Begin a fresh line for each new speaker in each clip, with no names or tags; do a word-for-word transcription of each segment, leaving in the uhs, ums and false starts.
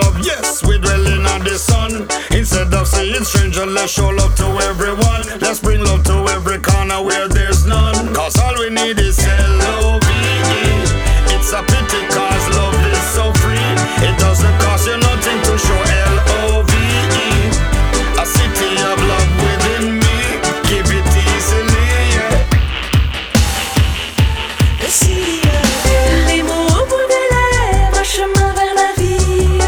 love, yes, we dwelling on the sun. Instead of saying stranger, let's show love to everyone. Let's bring love to every corner where there's none. Cause all we need is L O V E. It's a pity cause love is so free. It doesn't cost you nothing to show L O V E. A city of love within me. Give it easily, yeah.
The city of les mots au bout des lèvres, un chemin vers la vie.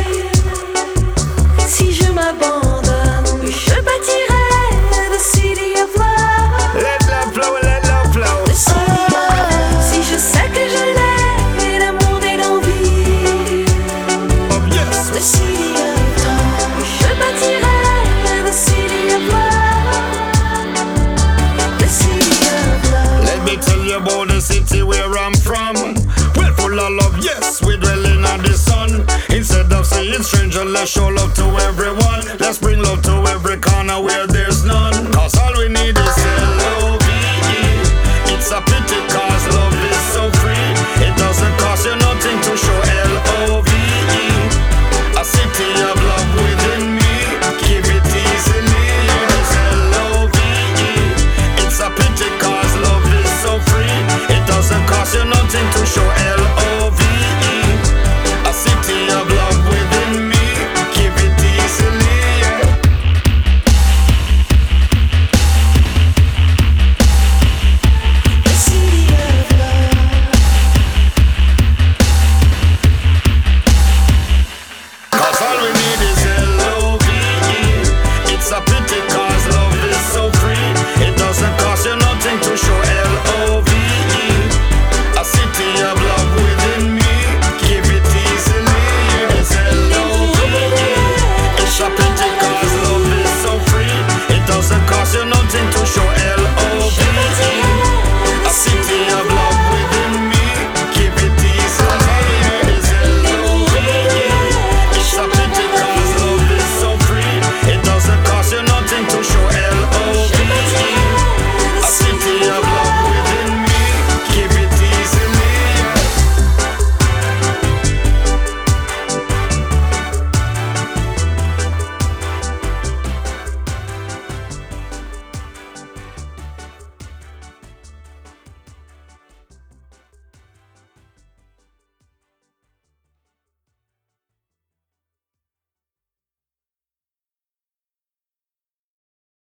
Si je m'abandonne, je bâtirai the city of love.
Let love flow, let love flow.
The city of love. Si je sais que je l'ai et l'amour est d'envie.
Oh yes.
The city of love. Je bâtirai the city of love. The city of love.
Let me tell you about the city where I'm from. We're full of love, yes, we dwelling on the sun. Instead of saying stranger, let's show love to everyone. Let's bring love to every corner where